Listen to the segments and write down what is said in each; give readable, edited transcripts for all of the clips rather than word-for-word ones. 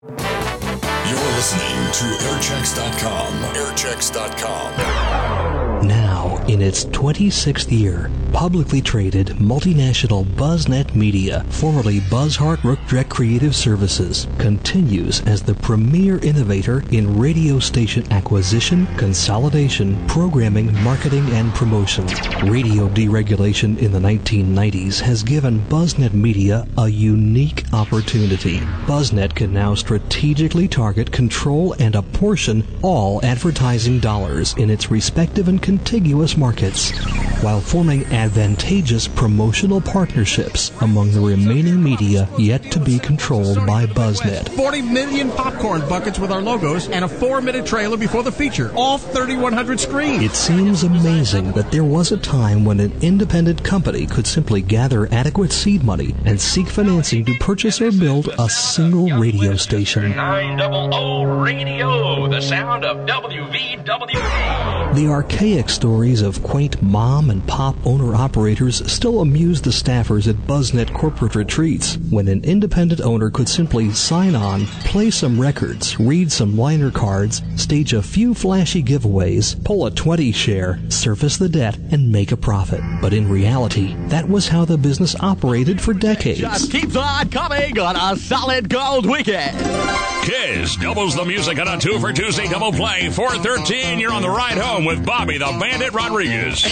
You're listening to Airchecks.com. Airchecks.com. Now, in its 26th year, publicly traded multinational BuzzNet Media, formerly Buzz-Hart-Rookdreck Creative Services, continues as the premier innovator in radio station acquisition, consolidation, programming, marketing, and promotion. Radio deregulation in the 1990s has given BuzzNet Media a unique opportunity. BuzzNet can now strategically target, control, and apportion all advertising dollars in its respective and contiguous markets, while forming advantageous promotional partnerships among the remaining media yet to be controlled by BuzzNet. 40 million popcorn buckets with our logos and a 4-minute trailer before the feature, all 3,100 screens. It seems amazing that there was a time when an independent company could simply gather adequate seed money and seek financing to purchase or build a single radio station. 900 Radio, the sound of WVWD. The archaic stories of quaint mom and pop owner-operators still amuse the staffers at BuzzNet corporate retreats, when an independent owner could simply sign on, play some records, read some liner cards, stage a few flashy giveaways, pull a 20 share, service the debt, and make a profit. But in reality, that was how the business operated for decades. Just keeps on coming on a solid gold weekend. Kiss doubles the music on a 2 for Tuesday double play. 4:13, you're on the ride home with Bobby the Bandit Rodriguez.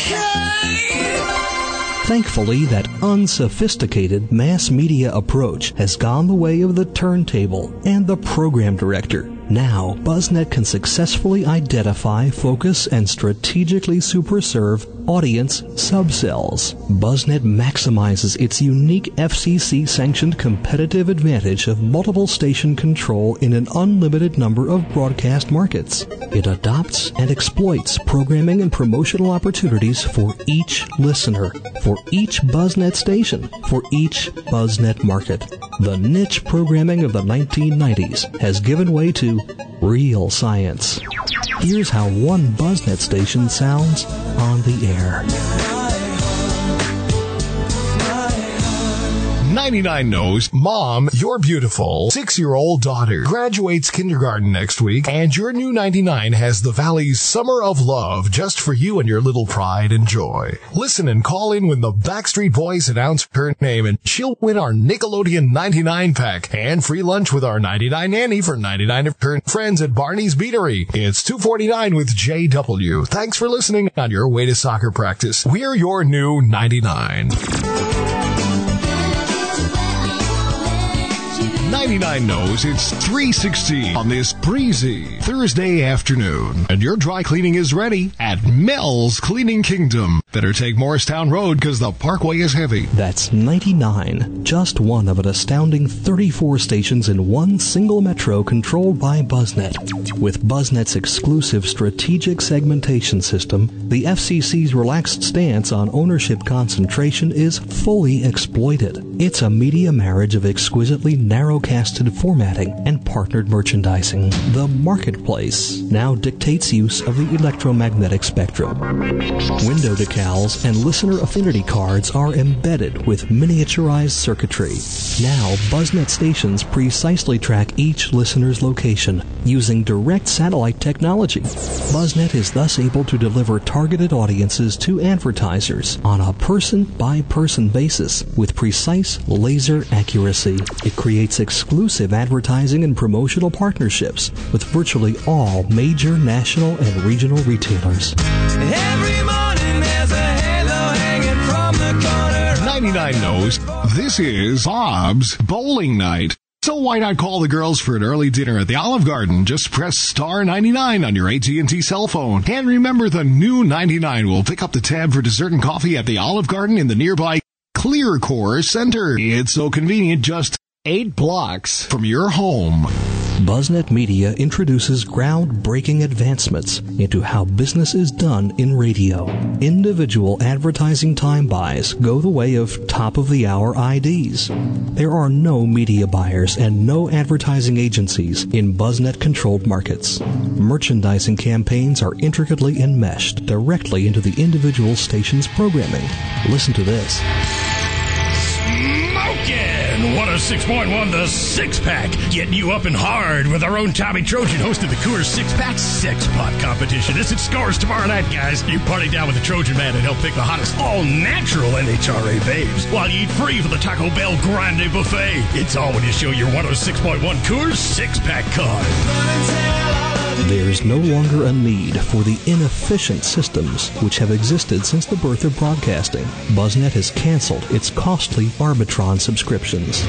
Thankfully, that unsophisticated mass media approach has gone the way of the turntable and the program director. Now, BuzzNet can successfully identify, focus, and strategically superserve audience subcells. BuzzNet maximizes its unique FCC-sanctioned competitive advantage of multiple station control in an unlimited number of broadcast markets. It adopts and exploits programming and promotional opportunities for each listener, for each BuzzNet station, for each BuzzNet market. The niche programming of the 1990s has given way to real science. Here's how one BuzzNet station sounds on the air. 99 knows, Mom, your beautiful 6-year-old daughter graduates kindergarten next week, and your new 99 has the Valley's Summer of Love just for you and your little pride and joy. Listen and call in when the Backstreet Boys announce her name, and she'll win our Nickelodeon 99 pack and free lunch with our 99 nanny for 99 of her friends at Barney's Beatery. It's 2:49 with JW. Thanks for listening on your way to soccer practice. We're your new 99. 99 knows it's 3:16 on this breezy Thursday afternoon, and your dry cleaning is ready at Mel's Cleaning Kingdom. Better take Morristown Road because the parkway is heavy. That's 99, just one of an astounding 34 stations in one single metro controlled by BuzzNet. With BuzzNet's exclusive strategic segmentation system, the FCC's relaxed stance on ownership concentration is fully exploited. It's a media marriage of exquisitely narrow-casted formatting and partnered merchandising. The marketplace now dictates use of the electromagnetic spectrum. Window decals and listener affinity cards are embedded with miniaturized circuitry. Now, BuzzNet stations precisely track each listener's location using direct satellite technology. BuzzNet is thus able to deliver targeted audiences to advertisers on a person-by-person basis with precise laser accuracy. It creates exclusive advertising and promotional partnerships with virtually all major national and regional retailers. Every morning there's a halo hanging from the corner. 99 knows this is Bob's Bowling Night. So why not call the girls for an early dinner at the Olive Garden? Just press star 99 on your AT&T cell phone. And remember, the new 99 will pick up the tab for dessert and coffee at the Olive Garden in the nearby Clearcore Center. It's so convenient, just 8 blocks from your home. BuzzNet Media introduces groundbreaking advancements into how business is done in radio. Individual advertising time buys go the way of top-of-the-hour IDs. There are no media buyers and no advertising agencies in BuzzNet-controlled markets. Merchandising campaigns are intricately enmeshed directly into the individual station's programming. Listen to this. Smokin'! And 106.1 The Six Pack, getting you up and hard with our own Tommy Trojan hosting the Coors Six Pack Sex Pot Competition. It's at Scores tomorrow night, guys. You party down with the Trojan Man and help pick the hottest all-natural NHRA babes while you eat free for the Taco Bell Grande Buffet. It's all when you show your 106.1 Coors Six Pack card. There's no longer a need for the inefficient systems which have existed since the birth of broadcasting. BuzzNet has canceled its costly Arbitron subscriptions.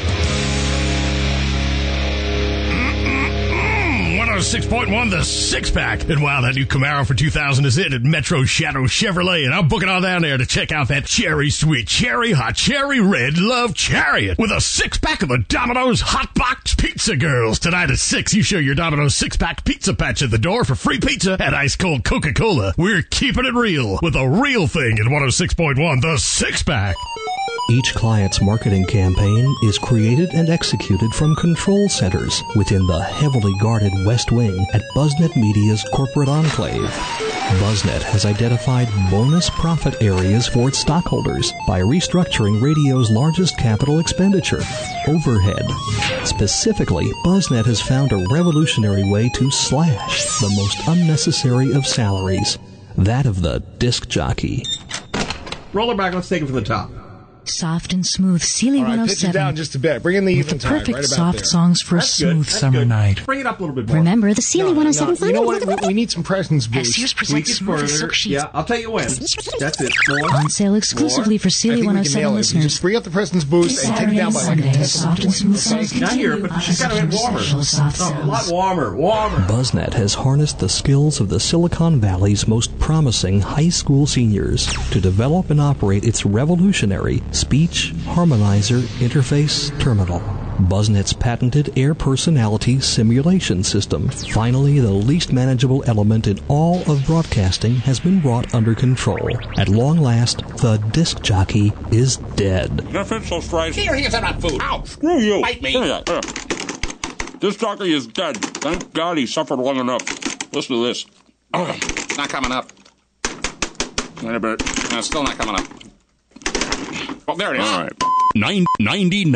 106.1 The Six Pack. And wow, that new Camaro for 2000 is in at Metro Shadow Chevrolet. And I'm booking on down there to check out that cherry sweet, cherry hot, cherry red love chariot with a six pack of the Domino's Hot Box Pizza Girls. Tonight at 6, you show your Domino's six pack pizza patch at the door for free pizza and ice cold Coca-Cola. We're keeping it real with a real thing at 106.1 The Six Pack. Each client's marketing campaign is created and executed from control centers within the heavily guarded West Wing at BuzzNet Media's corporate enclave. BuzzNet has identified bonus profit areas for its stockholders by restructuring radio's largest capital expenditure, overhead. Specifically, BuzzNet has found a revolutionary way to slash the most unnecessary of salaries, that of the disc jockey. Roll it back. Let's take it from the top. Soft and smooth, Sealy 107. Pitch it down just a bit. Bring in the even time. Perfect Right about soft there. songs for a smooth summer night. Bring it up a little bit more. Remember the Sealy 107 You know what? We need some presence boost. Sears Tweak presents it smooth further. silk sheets. Yeah, I'll tell you when. That's it. More. On sale exclusively for I Sealy think we can 107 nail it. listeners. Just free up the presence boost and take it down by like a Sunday, tenth soft of a and smooth point. songs Not here, continue but on she's got to get warmer. special soft No, a lot sounds. warmer. BuzzNet has harnessed the skills of the Silicon Valley's most promising high school seniors to develop and operate its revolutionary speech harmonizer interface terminal. BuzzNet's patented air personality simulation system. Finally, the least manageable element in all of broadcasting has been brought under control. At long last, the disc jockey is dead. Official strike. Here, here's enough food. Ow, screw you. Bite me. Here. This jockey is dead. Thank God he suffered long enough. Listen to this. Oh, it's not coming up. Wait a bit. No, it's still not coming up. Oh, there it is. All right. 99.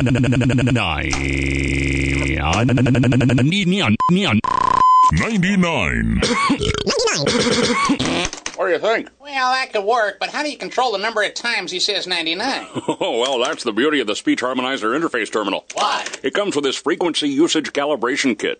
What do you think? Well, that could work, but how do you control the number of times he says 99? Oh, well, that's the beauty of the Speech Harmonizer Interface Terminal. What? It comes with this frequency usage calibration kit.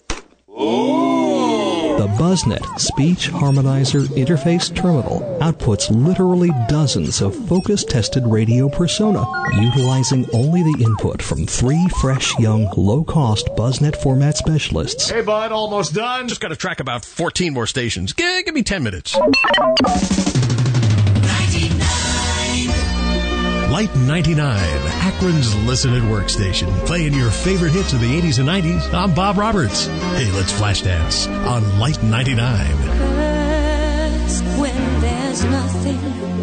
The BuzzNet Speech Harmonizer Interface Terminal outputs literally dozens of focus-tested radio persona, utilizing only the input from 3 fresh, young, low-cost BuzzNet format specialists. Hey, bud, almost done. Just got to track about 14 more stations. Give me 10 minutes. Light 99, Akron's Listen and Work Station, playing your favorite hits of the 80s and 90s. I'm Bob Roberts. Hey, let's flash dance on Light 99. When there's nothing.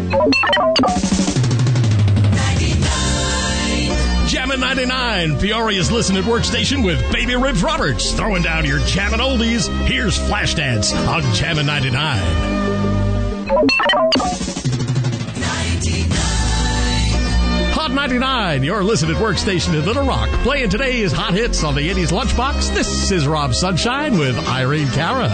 99. Jammin' 99, Peoria's Listen and Work Station with Baby Ribs Roberts. Throwing down your jammin' oldies. Here's flash dance on Jammin' 99. Hot 99, your Listen at Work station in Little Rock. Playing today's hot hits on the 80s Lunchbox. This is Rob Sunshine with Irene Cara.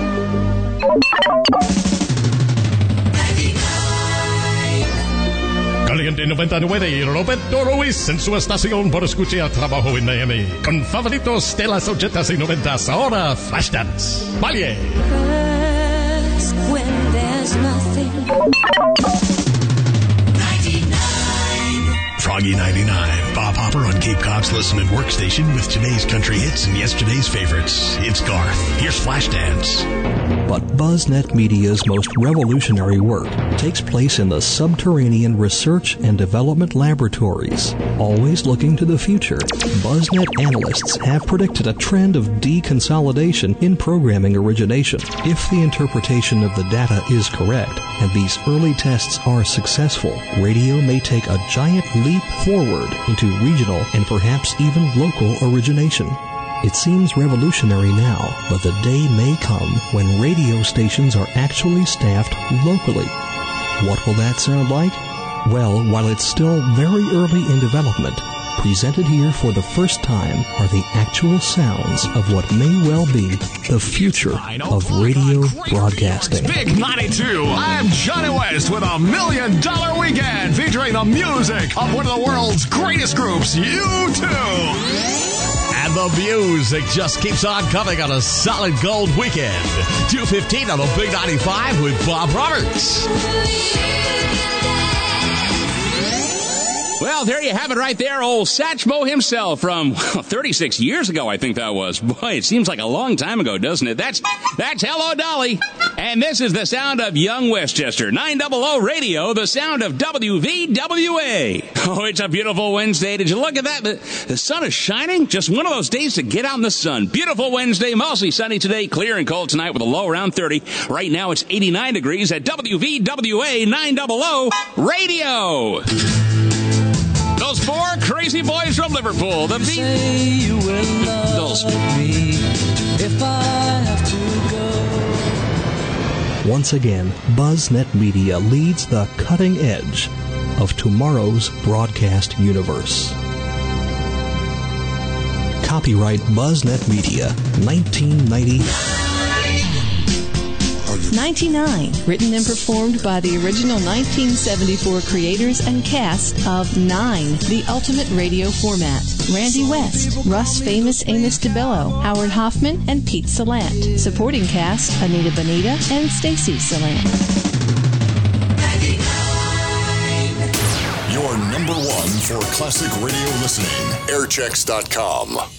Caliente 99 y Roberto Ruiz en su estación por escuchar trabajo en Miami. Con favoritos de las 80s y 90s. Ahora, Flashdance. Valle. When there's nothing. Froggy 99, Bob Hopper on Cape Cod's Listen and Work Station with today's country hits and yesterday's favorites. It's Garth. Here's Flashdance. But BuzzNet Media's most revolutionary work takes place in the subterranean research and development laboratories. Always looking to the future, BuzzNet analysts have predicted a trend of deconsolidation in programming origination. If the interpretation of the data is correct, and these early tests are successful, radio may take a giant leap forward into regional and perhaps even local origination. It seems revolutionary now, but the day may come when radio stations are actually staffed locally. What will that sound like? Well, while it's still very early in development, Presented here for the first time are the actual sounds of what may well be the future of radio broadcasting. Big 92. I'm Johnny West with $1 Million Weekend featuring the music of one of the world's greatest groups, U2. And the music just keeps on coming on a solid gold weekend. 2:15 on the Big 95 with Bob Roberts. Well, there you have it right there. Old Satchmo himself from 36 years ago, I think that was. Boy, it seems like a long time ago, doesn't it? That's Hello Dolly. And this is the sound of Young Westchester. 900 Radio, the sound of WVWA. Oh, it's a beautiful Wednesday. Did you look at that? The sun is shining. Just one of those days to get out in the sun. Beautiful Wednesday, mostly sunny today, clear and cold tonight with a low around 30. Right now it's 89 degrees at WVWA 900 Radio. Those four crazy boys from Liverpool. The Beatles. Once again, BuzzNet Media leads the cutting edge of tomorrow's broadcast universe. Copyright BuzzNet Media, 1990. 99, written and performed by the original 1974 creators and cast of 9, the ultimate radio format. Randy West, Russ Famous Amos DeBello, Howard Hoffman, and Pete Salant. Supporting cast, Anita Bonita and Stacy Salant. Your number one for classic radio listening, airchecks.com.